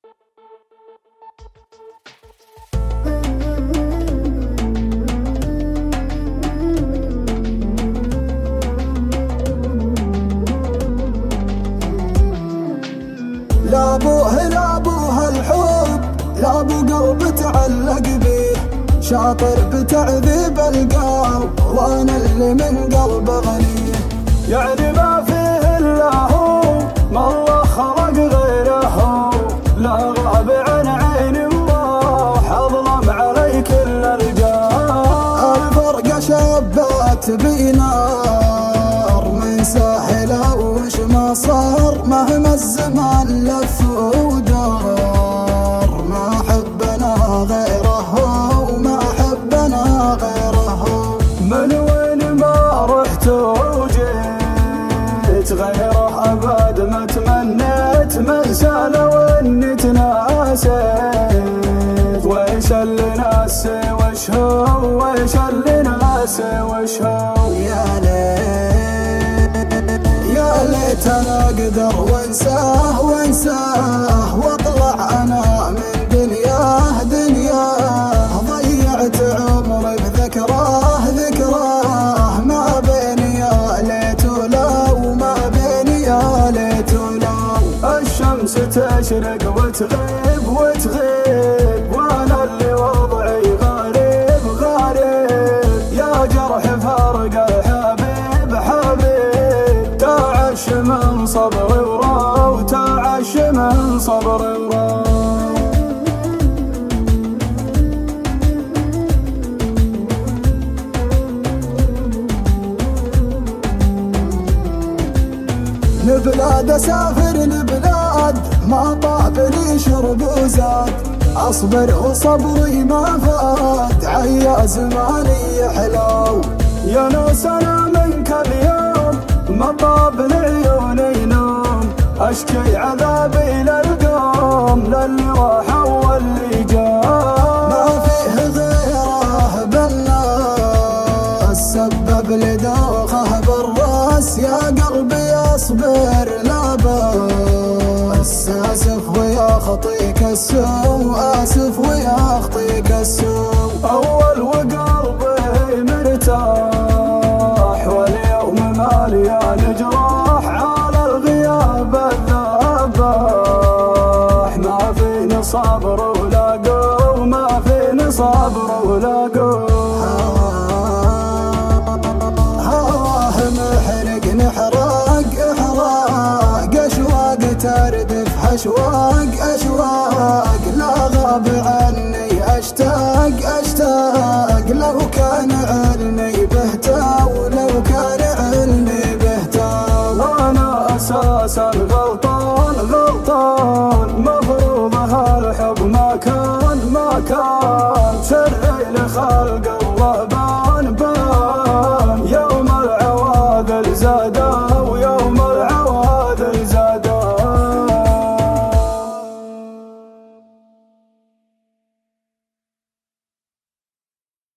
لا ابوها الحب، لا ابو قلب تعلق بيه، شاطر بتعذيب القلب وانا اللي من قلب غنيه. يعني ما فيه الا هو، ما الله خلق غيره، لا غاب عن عين الله، اظلم علي كل الرجال. الفرقه شبات بينار من ساحله وش ما صار، مهما الزمان لف ودار، ما حبنا غيره وما حبنا غيره. من وين ما رحت وجيت غيره ابد ما تمنيت، منسى لو اني تناسيت. ويش اللي ناسي وش هو، ويش اللي ناسي وش هو. يا ليت انا اقدر وانساه واطلع انا من دنياه. ضيعت عمري بذكراه، ما بيني يا ليت ولو، ما بيني يا ليت ولو. الشمس تشرق وتغيب وانا اللي وضعي غريب يا جرح فرق الحبيب تعش من صبري وراو، تعش من صبري وراو. لبلاد اسافر لبلاد ما طاب لي شرب وزاد، اصبر وصبري ما فات عيا زماني حلو. يا ناس انا منك اليوم ما طاب لعيوني نوم، اشكي عذابي للقوم للي راح واللي جاء. ما فيه غيره بالناس سبب لدوخه بالراس، يا قلبي اصبر لا بس، اسف ويخطيك السوء، اسف ويخطيك السوء. اول وقلبي مرتاح واليوم مليان جراح، على الغياب الذباح. ما فيني صبر ولا قوم، ما فيني صبر ولا قوم. هواه محرق نحرق اشواق تردف اشواق لا غاب عني اشتاق لو كان علمي بهتا، ولو كان علمي بهتا. وانا اساسا غلطان مفروض هالحب ما كان سري لخلق الله.